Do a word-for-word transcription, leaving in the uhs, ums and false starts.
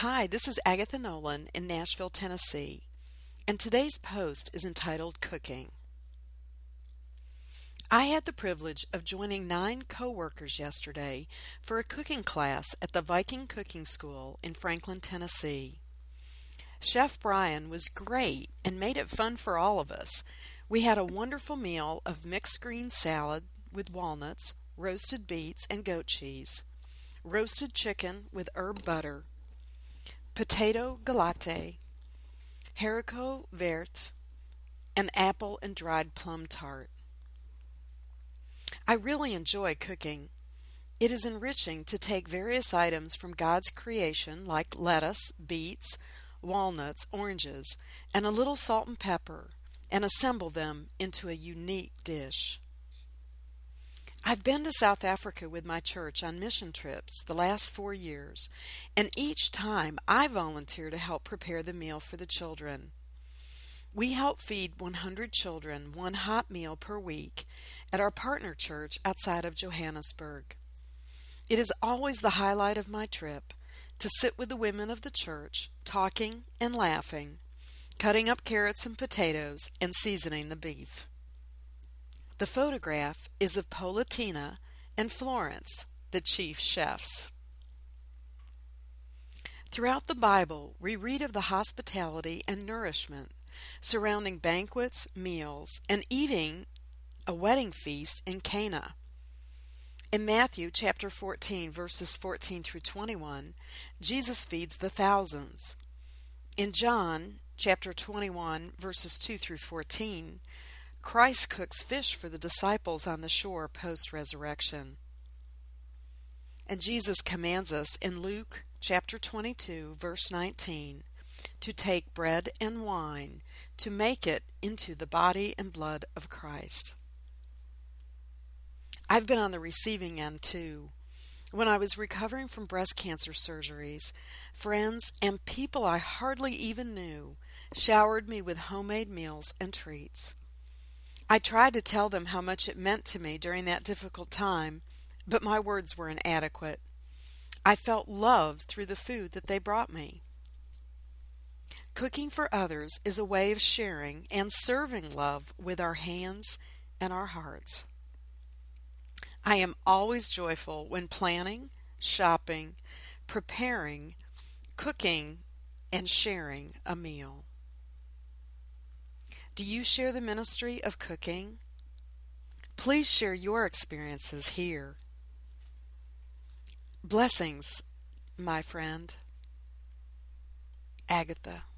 Hi, this is Agatha Nolan in Nashville, Tennessee, and today's post is entitled Cooking. I had the privilege of joining nine co-workers yesterday for a cooking class at the Viking Cooking School in Franklin, Tennessee. Chef Brian was great and made it fun for all of us. We had a wonderful meal of mixed green salad with walnuts, roasted beets and goat cheese, roasted chicken with herb butter, potato galette, haricot vert, and apple and dried plum tart. I really enjoy cooking. It is enriching to take various items from God's creation like lettuce, beets, walnuts, oranges, and a little salt and pepper, and assemble them into a unique dish. I've been to South Africa with my church on mission trips the last four years, and each time I volunteer to help prepare the meal for the children. We help feed one hundred children one hot meal per week at our partner church outside of Johannesburg. It is always the highlight of my trip to sit with the women of the church, talking and laughing, cutting up carrots and potatoes, and seasoning the beef. The photograph is of Politina and Florence, the chief chefs. Throughout the Bible, we read of the hospitality and nourishment surrounding banquets, meals, and eating a wedding feast in Cana. In Matthew chapter fourteen, verses fourteen through twenty-one, Jesus feeds the thousands. In John chapter twenty-one, verses two through fourteen, Christ cooks fish for the disciples on the shore post-resurrection. And Jesus commands us in Luke chapter twenty-two, verse nineteen, to take bread and wine to make it into the body and blood of Christ. I've been on the receiving end too. When I was recovering from breast cancer surgeries, friends and people I hardly even knew showered me with homemade meals and treats. I tried to tell them how much it meant to me during that difficult time, but my words were inadequate. I felt loved through the food that they brought me. Cooking for others is a way of sharing and serving love with our hands and our hearts. I am always joyful when planning, shopping, preparing, cooking, and sharing a meal. Do you share the ministry of cooking? Please share your experiences here. Blessings, my friend. Agatha.